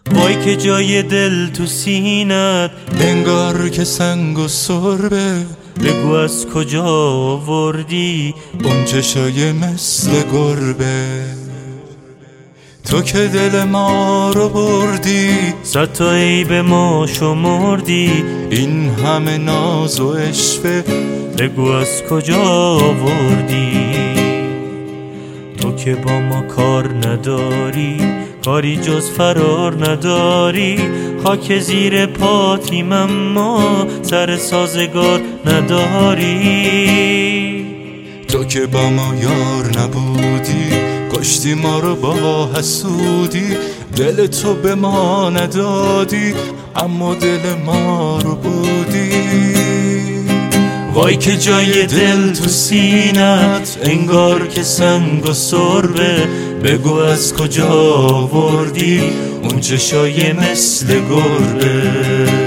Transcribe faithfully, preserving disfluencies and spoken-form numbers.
وای که جای دل تو سینت انگار که سنگ و سربه. بگو از کجا آوردی اون چشای مثل گربه. تو که دل ما رو بردی، صد تا عیب ما شمردی. این همه ناز و عشوه بگو از کجا آوردی. تو که با ما کار نداری، کاری جز فرار نداری. خاک زیر پاتیم اما سر سازگار نداری. تو که با ما یار نبودی، کشتی ما رو با حسودی. دل تو به ما ندادی، اما دل ما رو بودی. وای که جای دل تو سینت انگار که سنگ و سربه. بگو از کجا آوردی اون چشای مثل گربه.